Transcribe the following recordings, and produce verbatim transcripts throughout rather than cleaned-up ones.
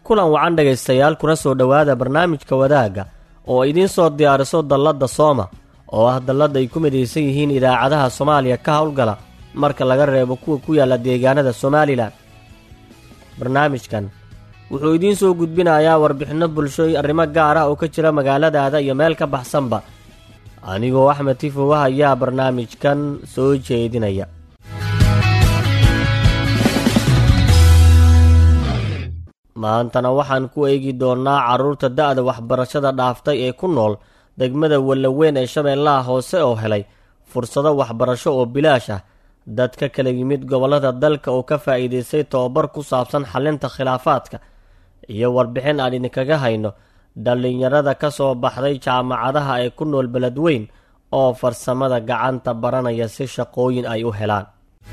kulan wacan dhegaystayaal kuna soo dhowaada barnaamijka wadaaga oo idiin soo diyaariso dalladda sooma oo ah dallad ay ku midaysan yihiin idaacadaha Soomaaliya ka howlgala marka laga reebo kuwa ku yaala deegaanada Soomaaliland. barnaamijkan wuxuu idiin soo gudbinayaa warbixino bulsho iyo arrimo gaar ah oo ka jira magaaladaada iyo meel ka baxsanba. anigoo Axmed Tifo ayaa barnaamijkan soo jeedinaya. maantana waxaan ku eegi doonaa carruurta da'da waxbarashada dhaaftay ee ku nool degmada Wallaweyn ee Shabeellaha Hoose oo helay fursado waxbarasho oo bilaash ah. dad ka kala yimid gobolada dalka oo ka faa'iideystay tababar ku saabsan xalinta khilaafaadka iyo warbixin aan idinkaga hayno dhalinyarada ka soo baxday jaamacadaha ee ku nool Beledweyn oo farsamada gacanta baranaya si shaqooyin ay u helaan.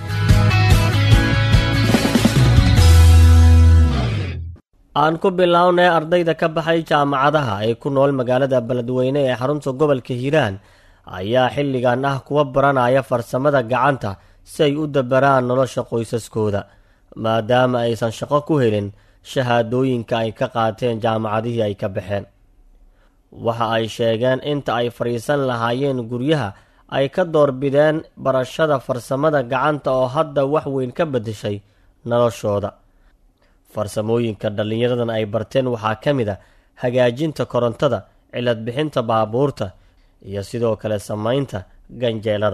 aan ku bilownay ardayda ka baxay jaamacadaha ee ku nool magaalada Beledweyne ee xarunta gobolka Hiiraan ayaa xilligan ah kuwa baranaya farsamada gacanta si ay u dabaraan nolosha qoysaskooda maadaama aysan shaqo ku helin shahaadooyinka ay ka qaateen jaamacadihii ay ka baxeen. waxa ay sheegeen inta ay fariisan lahaayeen guryaha ay ka doorbideen barashada farsamada gacanta oo hadda wax weyn ka bedeshay noloshooda. farsamooyinka dhalinyaradan ay barteen waxaa ka mid ah hagaajinta korontada, cilad bixinta baabuurta iyo sidoo kale samaynta ganjeelada.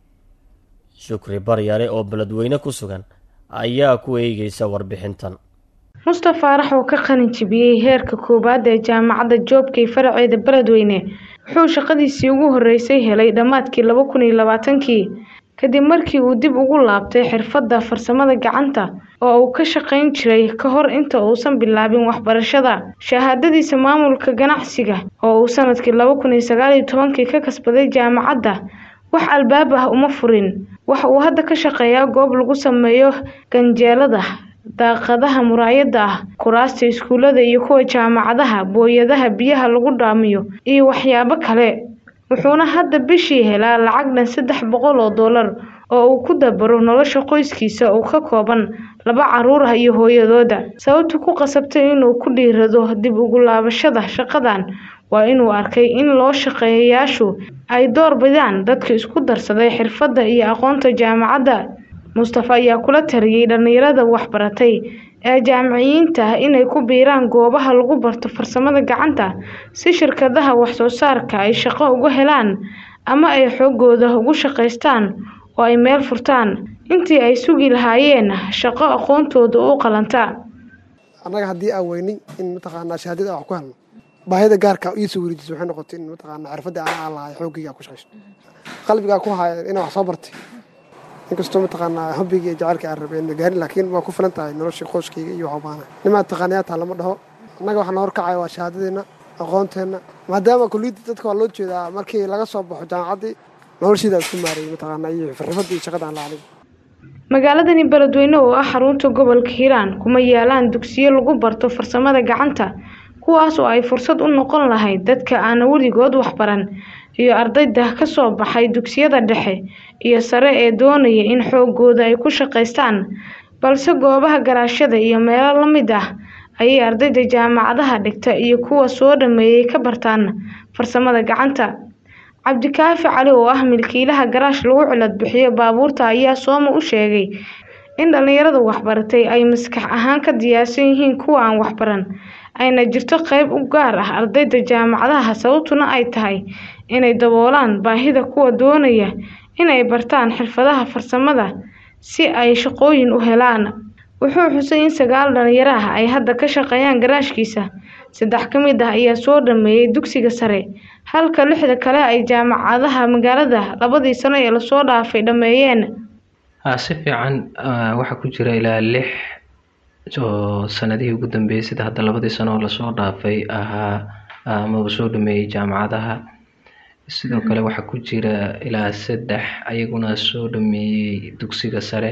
Shukri Baryare oo Beledweyne ku sugan ayaa ku eegaysa warbixintan. Mustafa Faarax oo ka qalin jabiyay heerka koobaad ee jaamacadda Joobkay faraceeda Beledweyne wuxuu shaqadiisii ugu horeysay helay dhamaadkii laba kun iyo labaatan-kii kadib markii uu dib ugu laabtay xirfadda farsamada gacanta oo uu ka shaqayn jiray ka hor inta uusan bilaabin waxbarashada. shahaadadiisa maamulka ganacsiga oo uu sanadkii laba kun iyo sagaal iyo toban-kii ka kasbaday jaamacadda wax albaab ah uma furin. waxa uu hadda ka shaqeeyaa goob lagu sameeyo ganjeelada, daaqadaha muraayada ah, kuraasta iskuulada iyo kuwa jaamacadaha, booyadaha biyaha lagu dhaamiyo iyo waxyaabo kale. wuxuuna hadda bishii helaa lacag dhan saddex boqol oo dollar oo uu ku dabaro nolosha qoyskiisa oo ka kooban laba carruur ah iyo hooyadooda. sababta ku qasabtay inuu ku dhiirado dib ugu laabashada shaqadan waa inuu arkay in loo shaqeeyayaashu ay door bidaan dadka isku darsaday xirfadda iyo aqoonta jaamacadda. Mustafa ayaa kula taliyay dhalinyarada waxbaratay ee jaamiciyiinta inay ku biiraan goobaha lagu barto farsamada gacanta si shirkadaha wax soo saarka ay shaqo uga helaan ama ay xoogooda ugu shaqaystaan oo ay meel furtaan intii ay sugi lahaayeen shaqo aqoontooda u qalanta. anaga haddii aan weynay in mataqaanaa shahaadada wax ku helno baahida gaarka ii soo wareejisay waxay noqotay in mataqaanaa xirfadda aan lahaay xooggiga ku shaqaysto qalbiga ku hayo in wax soo bartay inkastoo mataqaanaa hobbiga iyo jacaylka aan rabeen gaarin laakiin waa ku filan tahay nolosha qoyskayga iyo waxa baana nimaad taqaaniyaata lama dhaho. annaga waxaan hor kacay waa shahaadadeena aqoonteena maadaama kulliyadda dadka waa loo jeedaa markii laga soo baxo jaamacaddii noloshiida isku maareeyay mataqaanaa iyo xirfadda iyo shaqada aan lahayn. magaaladani Beledweyne oo ah xarunta gobolka Hiiraan kuma yaalaan dugsiyo lagu barto farsamada gacanta kuwaas oo ay fursad u noqon lahayd dadka aan weligood wax baran iyo ardayda ka soo baxay dugsiyada dhexe iyo sare ee doonaya in xoogooda ay ku shaqaystaan. balse goobaha garaashada iyo meelo la mid ah ayay ardayda jaamacadaha dhigta iyo kuwa soo dhameeyay ka bartaan farsamada gacanta. Cabdikaafi Cali oo ah milkiilaha garaash lagu cilad bixiyo baabuurta ayaa Sooma u sheegay in dhalinyarada waxbaratay ay maskax ahaan ka diyaarsan yihiin kuwa aan waxbaran ayna jirto qayb u gaar ah ardayda jaamacadaha sababtuna ay tahay inay daboolaan baahida kuwa doonaya inay bartaan xirfadaha farsamada si ay shaqooyin u helaan. wuxuu xusay in sagaal dhalinyaro ah ay hadda ka shaqeeyaan garaashkiisa, saddex ka mid ah ayaa soo dhameeyay dugsiga sare halka lixda kale ay jaamacadaha magaalada labadii sano ee la soo dhaafay dhameeyeen. si fiican waxa ku jira ilaa lix oo sanadihii ugu dambeeyay sida hadda labadii sano oo la soo dhaafay ahaa ama soo dhameeyay jaamacadaha. sidoo kale waxa ku jira ilaa saddex ayaguna soo dhameeyay dugsiga sare.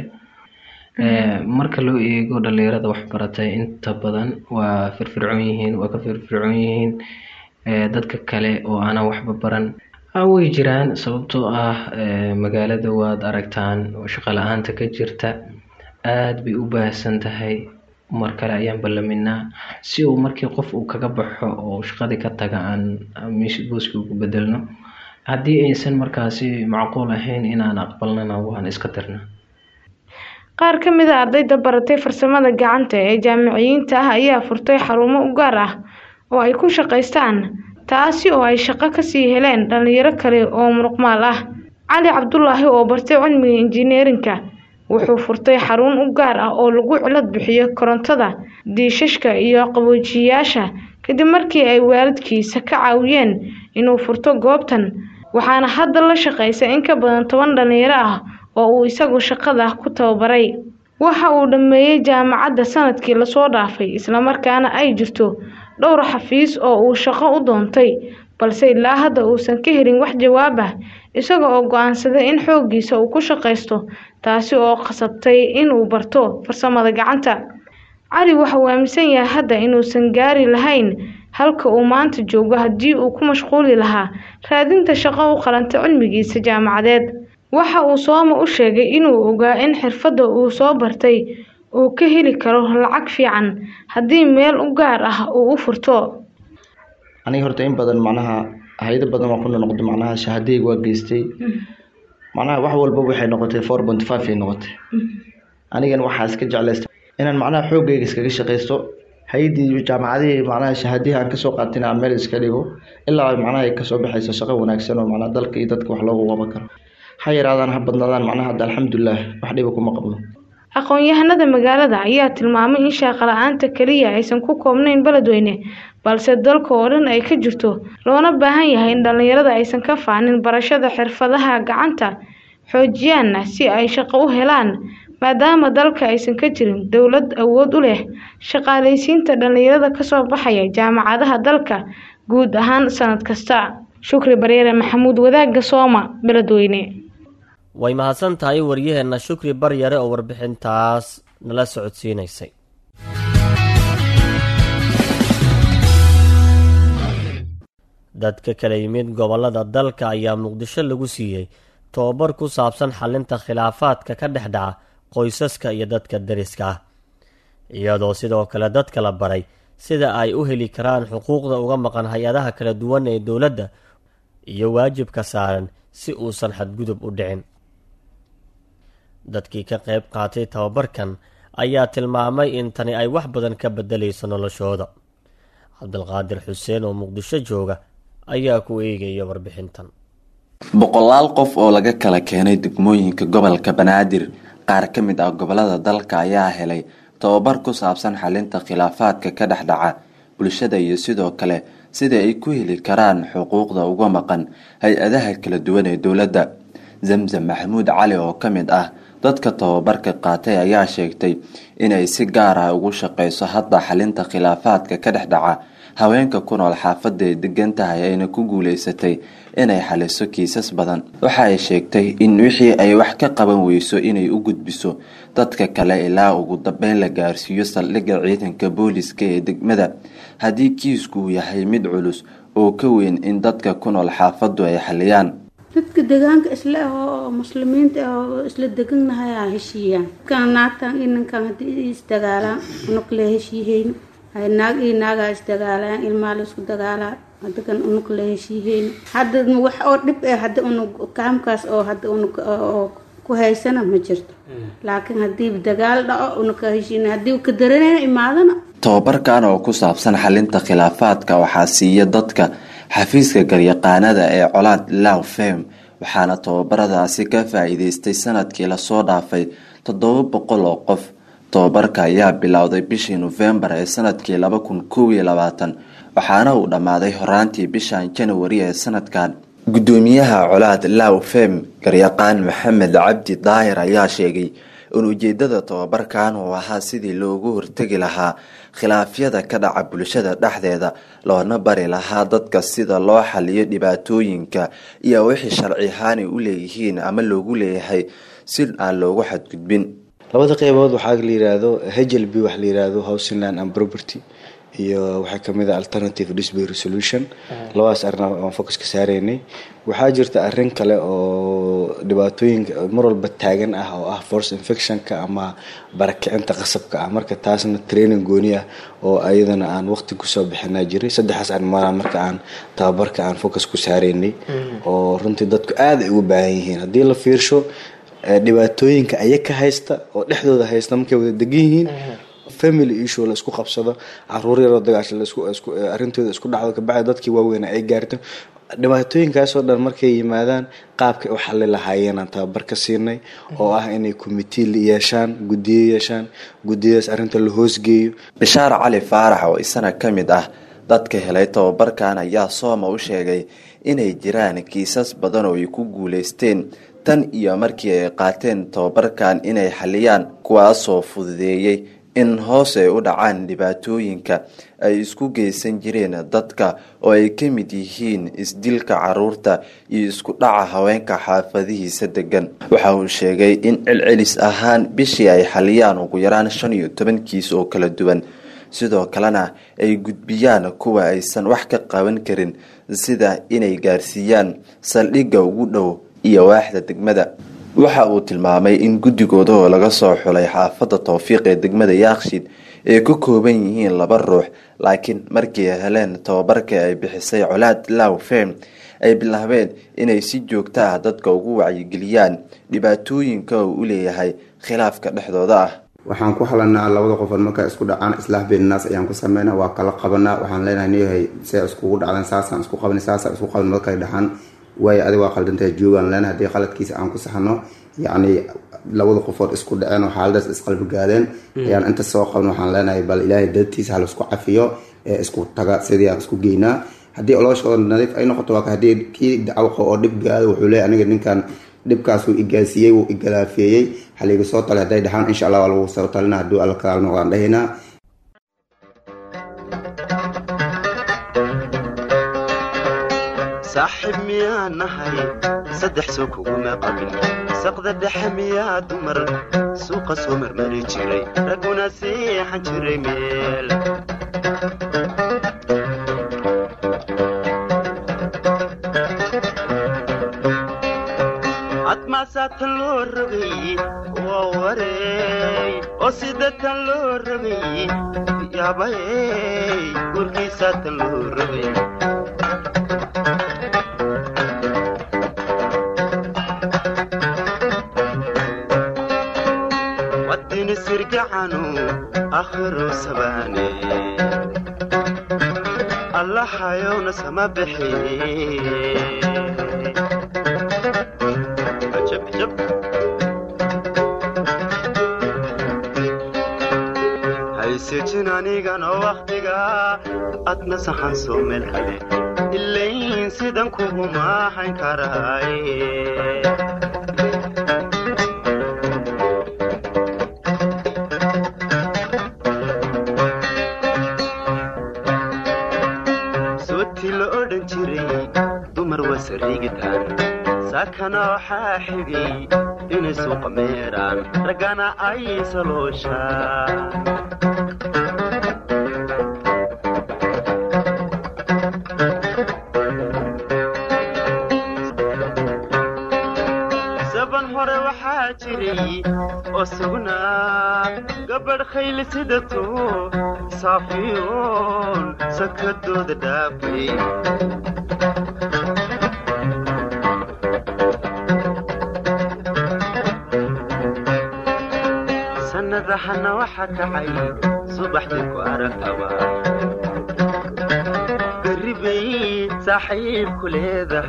marka loo eego dhalinyarada waxbaratay inta badan waa firfircoon yihiin waa ka firfircoon yihiin dadka kale oo aan waxba baran. way jiraan sababtoo ah magaalada waad aragtaan shaqo la'aanta ka jirta aad bay u baahsan tahay mar kale ayaan ballaminaa si uu markii qof uu kaga baxo oo shaqadii ka taga aan meesha booska ugu bedelno. haddii aysan markaasi macquul ahayn inaan aqbalnana waan iska tirnaa. qaar ka mid ah ardayda baratay farsamada gacanta ee jaamiciyiinta ah ayaa furtay xarumo u gaar ah oo ay ku shaqaystaan, taasi oo ay shaqo kasii heleen dhalinyaro kale oo muruqmaal ah. Cali Cabdulaahi oo bartay cilmiga injineerinka wuxuu furtay xarun u gaar ah oo lagu cilad bixiyo korontada, diishashka iyo qaboojiyayaasha kadib markii ay waalidkiisa ka caawiyeen inuu furto goobtan, waxaana hadda la shaqaysa in ka badan toban dhalinyaro ah oo uu isagu shaqada ku tababaray. waxa uu dhameeyay jaamacadda sanadkii la soo dhaafay, isla markaana ay jirto dhowr xafiis oo uu shaqo u doontay, balse ilaa hadda uusan ka helin wax jawaab ah, isaga oo go'aansaday in xooggiisa uu ku shaqaysto, taasi oo qasabtay in uu barto farsamada gacanta. Cali waxa uu aaminsan yahay hadda inuusan gaari lahayn halka uu maanta joogo haddii uu ku mashquuli lahaa raadinta shaqo u qalanta cilmigiisa jaamacadeed. waxa uu Sooma u sheegay inuu ogaa in xirfadda uu soo bartay uu ka heli karo lacag fiican haddii meel u gaar ah uu u furto. aniga horta in badan macnaha hay'ado badan waa ku noqday macnaha shahaadayga waa geystay macnaha wax walba waxay noqotay four point five ay noqotay. anigana waxaa iska jeclaystay inaan macnaha xoogayga iskaga shaqaysto, hay'adii jaamacadii macnaha shahaadada aan ka soo qaatay aan meel iska dhigo ilaa macnaha ay ka soo baxayso shaqo wanaagsan oo macnaha dalka iyo dadka wax loogu qaban karo. ha yaraadaan ha badnaadaan macnaha hadda alxamdulilah wax dhiba kuma qabno. aqoon-yahanada magaalada ayaa tilmaamay in shaqo la'aanta kaliya aysan ku koobnayn Beledweyne, balse dalka oo dhan ay ka jirto, loona baahan yahay in dhalinyarada aysan ka faanin barashada xirfadaha gacanta, xoojiyaan si ay shaqo u helaan, maadaama dalka aysan ka jirin dowlad awood u leh shaqaaleysiinta dhalinyarada ka soo baxaya jaamacadaha dalka guud ahaan sanad kasta. Shukri Bareere Maxamuud, Wadaagga Sooma, Beledweyne. way mahadsan tahay waryaheena Shukri Baryare oo warbixintaas nala socodsiinaysay. dadka kala yimid gobolada dalka ayaa Muqdisho lagu siiyey tababar ku saabsan xalinta khilaafaadka ka dhex dhaca qoysaska iyo dadka deriska ah, iyadoo sidoo kale dadka la baray sida ay u heli karaan xuquuqda uga maqan hay-adaha kala duwan ee dowladda iyo waajibka saaran si uusan xadgudub u dhicin. dadkii ka qayb qaatay tababarkan ayaa tilmaamay in tani ay wax badan ka bedelayso noloshooda. Cabdulqaadir Xuseen oo Muqdisho jooga ayaa ku eegaya warbixintan. boqolaal qof oo laga kala keenay degmooyinka gobolka Banaadir, qaar ka mid ah gobolada dalka ayaa helay tababar ku saabsan xalinta khilaafaadka ka dhex dhaca bulshada iyo sidoo kale sida ay ku heli karaan xuquuqda uga maqan hay-adaha kala duwan ee dowladda. Zamzam Maxamuud Cali oo ka mid ah dadka tababarka qaatay ayaa sheegtay inay si gaar ah ugu shaqeyso hadda xalinta khilaafaadka ka dhex dhaca haweenka ku nool xaafadda ay degan tahay ayna ku guuleysatay inay xaliso kiisas badan. waxa ay sheegtay in wixii ay wax ka qaban weyso inay u gudbiso dadka kale ilaa ugu dambeyn la gaarsiiyo saldhigga ciidanka booliska ee degmada haddii kiisku yahay mid culus oo ka weyn in dadka ku nool xaafaddu ay xaliyaan. dadka deegaanka isla oo muslimiinta oo isla deganahay ah heshiiyaan kan naagtan inankan hadii isdagaalaan unug la heshiiheyn ay naag iyo naaga isdagaalaan ilmaha la isku dagaalaa hadakan unug la heshiiheyn hadda wax oo dhib ah hadda unug kaamkaas oo hadda unug oo ku haysana ma jirto, laakiin hadii dagaal dhaco unug ka heshiin hadii ka dareena imaadana. tababarkan oo ku saabsan xalinta khilaafaadka waxaa siiya dadka xafiiska garyaqaanada ee Colaad Law Firm, waxaana tababaradaasi ka faa'iideystay sanadkii la soo dhaafay toddoba boqol oo qof. tababarka ayaa bilowday bishii November ee sanadkii laba kun kow iyo labaatan waxaana uu dhamaaday horaantii bishan January ee sanadkan. gudoomiyaha Colaad Law Firm garyaqaan Maxamed Cabdi Daahir ayaa sheegay in ujeedada tababarkan uu ahaa sidii loogu hortagi lahaa khilaafyada ka dhaca bulshada dhexdeeda, loona bari lahaa dadka sida loo xaliyo dhibaatooyinka iyo wixii sharci ahaan u leeyihiin ama loogu leeyahay si aan loogu xadgudbin. labada qaybood waxaa la yiraahdo H L B wax la yiraahdo Housing Land and Property iyo waxaa kamid ah alternative dispute resolution labadaas arrin aan focus ka saareynay. waxaa jirta arrin kale oo dhibaatooyinka mar walba taagan ah oo ah force infectionka ama barakicinta qasabka ah, marka taasna training gooni ah oo ayadana aan waqti kusoo bixinaa jiray. saddexaas arrimood marka aan tababarka aan focus ku saareynay oo runtii dadku aad ay ugu baahan yihiin. haddii la fiirsho dhibaatooyinka ayaga haysta oo dhexdooda haysta markay wada degan yihiin, family issue la isku qabsado, caruur yar oo dagaasho la isku isku arintooda isku dhacdo ka bacay dadkii waaweyn ay gaarto, dhibaatooyinkaas oo dhan markay yimaadaan qaabkay u xalli lahaayeen aan tababar ka siinay oo ah inay committee yeeshaan, guddiyo yeeshaan, guddiyadaas arrinta la hoosgeeyo. Bishaar Cali Faarax oo isana ka mid ah dadka helay tababarkan ayaa Sooma u sheegay inay jiraan kiisas badan oo ay ku guuleysteen tan iyo markii ay qaateen tababarkan inay xaliyaan, kuwaasoo fududeeyay in hoos ay u dhacaan dhibaatooyinka ay isku geysan jireen dadka oo ay ka mid yihiin isdilka caruurta iyo isku dhaca haweenka xaafadihiisa degan. waxa uu sheegay in celcelis ahaan bishii ay xaliyaan ugu yaraan shan iyo toban kiis oo kala duwan, sidoo kalena ay gudbiyaan kuwa aysan wax ka qaban karin sida inay gaarsiiyaan saldhigga ugu dhow iyo waaxda degmada. waxa uu tilmaamay in guddigooda oo laga soo xulay xaafadda Tawfiiq ee degmada Yaaqshiid ay ku kooban yihiin laba ruux, laakiin markii ay heleen tababarka ay bixisay Colaad Law Fem ay bilaabeen inay si joogto ah dadka ugu wacyigeliyaan dhibaatooyinka uu u leeyahay khilaafka dhexdooda ah. waxaan ku halanaa labada qof marka isku dhacaan islaax beenaas ayaan ku sameynaa, waa kala qabanaa, waxaan leenahay inay si isku dhacdan saasaan isku qabanay saasaan isku qabanay markay dhaxan way adiga waa qaldantahay joogan leenahay hadii qaladkiisa aan ku saxno, yacni labada qofood isku dhaceen oo xaaladaas isqalbi gaadeen ayaan inta soo qabno waxaan leenahay bal ilaahay dadtiisa hal isku cafiyo ee isku taga sidii aan isku geynaa. haddii olooshooda nadiif ay noqoto waa hadii kii dacwo oo dhib gaado wuxuu leeyahay aniga ninkan dhibkaas uu igaasiyay uu igalaafeeyay xaliga soo talay haday dhaxan insha Allah waa lagu soo talina haduu alla kala noqdaan dhaheena. صاحب مياه نهي صدح سوق وما قبل سقد الدحمية دمر سوق سومر مري جري رقونا سيح جري ميل عطماسات اللوربي ووري وسيدة اللوربي يا باي ورقيسات اللوربي سرقعنو آخر سباني الله حيونا سما بحي جب جب هاي سجناني قانو وقتقا أتنا سحن سومي الحلي اللين سيدان كوهما حين كاراي ساكنا وحاحقي إن سوق ميران رقانا أي سلوشا سبن هوري وحاجري وسونا قبل خيل سدتو صافيون سكدو دافي رحنا وحكى عي صبحتك وأركبا قربي صاحب كل هذا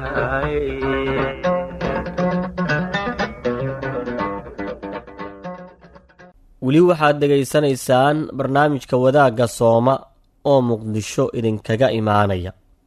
weli waxaad dhegaysanaysaan barnaamijka wadaagga Sooma oo Muqdisho idinkaga imaanaya.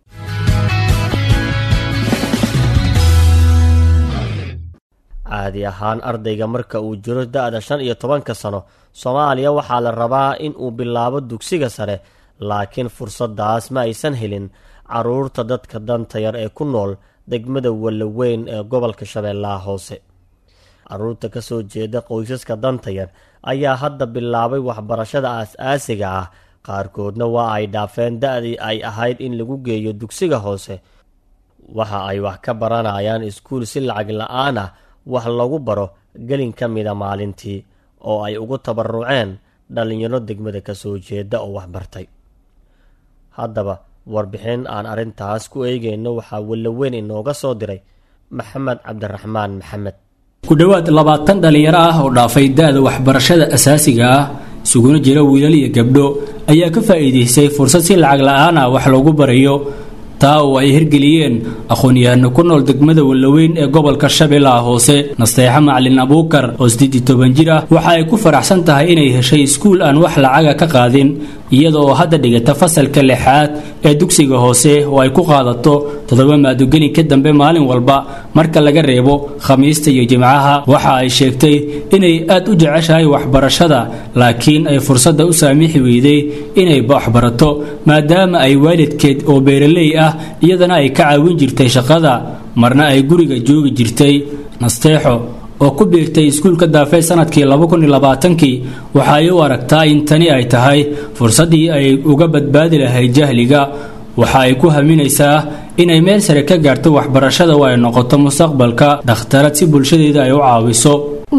caadi ahaan ardayga marka uu jiro da'da shan iyo tobanka sano Soomaaliya waxaa la rabaa in uu bilaabo dugsiga sare, laakiin fursadaas ma aysan helin caruurta dadka danta yar ee ku nool degmada Walaweyn ee gobolka Shabeellaha Hoose. caruurta ka soo jeeda qoysaska danta yar ayaa hadda bilaabay waxbarashada aasaasiga ah, qaarkoodna waa ay dhaafeen da-dii ay ahayd in lagu geeyo dugsiga hoose. waxa ay wax ka baranayaan iskuul si lacag la-aan ah wax lagu baro gelin ka mida maalintii oo ay ugu tabaruceen dhallinyaro degmada ka soo jeeda oo wax bartay. haddaba warbixin aan arrintaas ku eegayno waxaa walaweyn inooga soo diray maxamed cabdiraxmaan maxamed. ku dhowaad labaatan dhallinyaro ah oo dhaafay da-da waxbarashada asaasiga ah isuguna jira wiilal iyo gabdho ayaa ka faa'iidaystay fursad si lacag la-aan ah wax loogu barayo, taa oo ay hirgeliyeen aqoon-yahano ku nool degmada walaweyn ee gobolka shabeellaha hoose. nasteexa macalin abuukar oo siddeed iyo toban jir ah waxa ay ku faraxsan tahay inay heshay iskuul aan wax lacaga ka qaadin, iyada oo hadda dhigata fasalka lixaad ee dugsiga hoose oo ay ku qaadato toddoba maadogelin ka dambe maalin walba marka laga reebo khamiista iyo jimcaha. waxa ay sheegtay inay aad u jeceshahay waxbarashada, laakiin ay fursadda u saamixi weyday inay waxbarato maadaama ay waalidkeed oo beeraley ah iyadana ay ka caawin jirtay shaqada, marna ay guriga joogi jirtay. nasteexo oo ku biirtay iskuulka daafee sanadkii laba kun iyo labaatankii waxa ay u aragtaa in tani ay tahay fursaddii ay uga badbaadi lahayd jahliga. waxa ay ku haminaysaa inay meel sare ka gaarto waxbarashada oo ay noqoto mustaqbalka dhakhtarad si bulshadeeda ay u caawiso.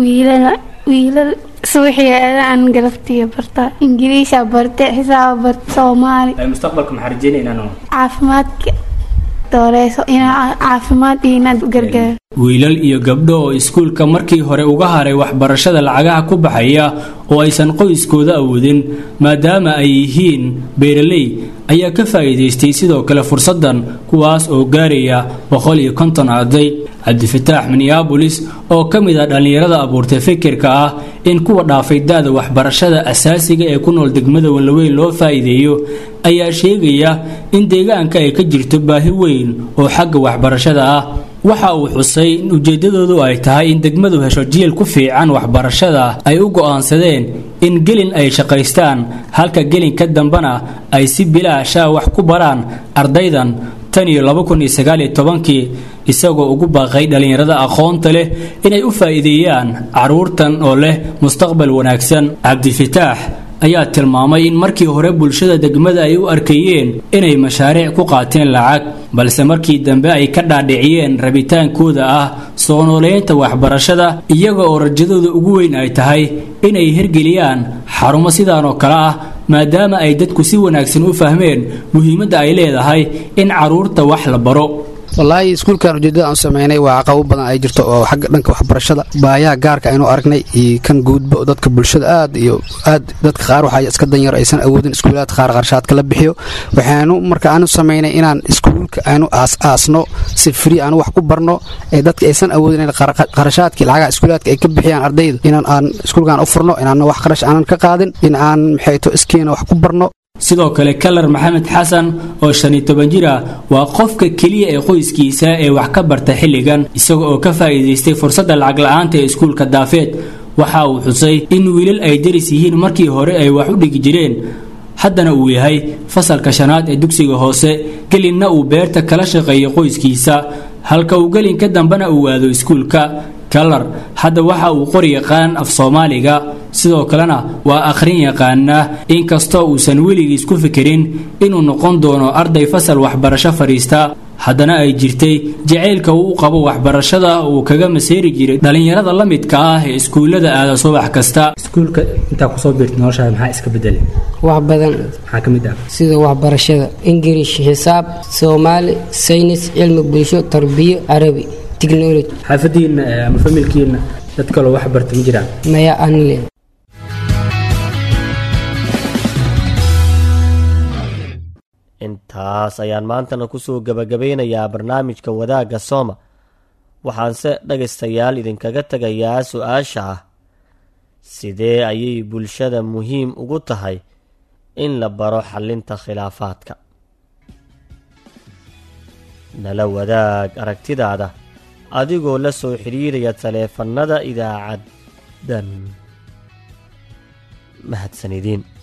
wiilal suuxiya aan galabtiya barta ingiriisha barte xisaab barte soomaali. mustaqbalka maxaa rajeynaynaa? caafimaadka dooreeso inaa caafimaad iyo inaad gargaar. wiilal iyo gabdho oo iskuulka markii hore uga haray waxbarashada lacagaha ku baxaya oo aysan qoyskooda awoodin maadaama ay yihiin beeraley ayaa ka faa'iidaystay sidoo kale fursaddan, kuwaas oo gaaraya boqol iyo konton arday. cabdifataax minneabolis oo ka mid ah dhallinyarada abuurtay fikirka ah in kuwa dhaafay da-da waxbarashada asaasiga ee ku nool degmada walaweyn loo faa'iideeyo ayaa sheegaya in deegaanka ay ka jirto baahi weyn oo xagga waxbarashada ah. waxa uu xusay in ujeeddadoodu ay tahay in degmadu hesho jiil ku fiican waxbarashada ay u go'aansadeen in gelin ay shaqaystaan halka gelin ka dambana ay si bilaasha wax ku baraan ardaydan tan iyo laba kun iyo sagaal iyo tobankii, isagoo ugu baaqay dhallinyarada aqoonta leh inay u faa'iideeyaan carruurtan oo leh mustaqbal wanaagsan. cabdifataax ayaa tilmaamay in markii hore bulshada degmada ay u arkayeen inay mashaariic ku qaateen lacag, balse markii dambe ay ka dhaadhiciyeen rabitaankooda ah soo nooleynta waxbarashada, iyaga oo rajadooda ugu weyn ay tahay inay hirgeliyaan xarumo sidaan oo kale ah maadaama ay dadku si wanaagsan u fahmeen muhiimadda ay leedahay in carruurta wax la baro. wallaahi iskuulkan ujeedada aan sameynay waa caqabo badan ay jirto oo xagga dhanka waxbarashada baayaha gaarka aynu aragnay iyo kan guudba dadka bulshada aad iyo aad dadka qaar waxaa iska danyar aysan awoodin iskuulaad qaar qarshaadka la bixiyo. waxaanu marka aanu sameynay inaan iskuulka aanu aas-aasno si free aanu wax ku barno ee dadka aysan awoodin in qarashaadkii lacagaha iskuulaadka ay ka bixiyaan ardayda inaan aan iskuulkan u furno, inaan wax qarash aanan ka qaadin, in aan maxayto iskiina wax ku barno. sidoo kale kalar maxamed xasan oo shan iyo toban jir ah waa qofka keliya ee qoyskiisa ee wax ka barta xilligan, isaga oo ka faa'iidaystay fursadda lacag la-aanta ee iskuulka daafeed. waxa uu xusay in wiilal ay daris yihiin markii hore ay wax u dhigi jireen, haddana uu yahay fasalka shanaad ee dugsiga hoose, gelinna uu beerta kala shaqeeyo qoyskiisa halka uu gelin ka dambena uu aado iskuulka. kalar hadda waxa uu qori yaqaan af soomaaliga, sidoo kalena waa akhrin yaqaana, inkastoo uusan weligiis ku fikirin inuu noqon doono arday fasal waxbarasho fadhiista. haddana ay jirtay jacaylka uu u qabo waxbarashada uu kaga maseeri jiray dhallinyarada la midka ah ee iskuullada aada subax kasta. iskuulka intaa kusoo biirtay noloshaada maxaa iska bedelay? wax badan. maxaa ka mid ah? sida waxbarashada ingiriish, xisaab, soomaali, saynis, cilmi bulsho, tarbiyo, carabi, technology. xaafadiina ama familkiina dad kaloo wax barta ma jiraan? maya anle. intaas ayaan maantana kusoo gabagabeynayaa barnaamijka wadaagga sooma. waxaanse dhagaystayaal idinkaga tegayaa su-aasha ah sidee ayay bulshada muhiim ugu tahay in la baro xallinta khilaafaadka? nala wadaag aragtidaada adigoo la soo xidhiiraya taleefannada idaacaddan. mahadsanidin.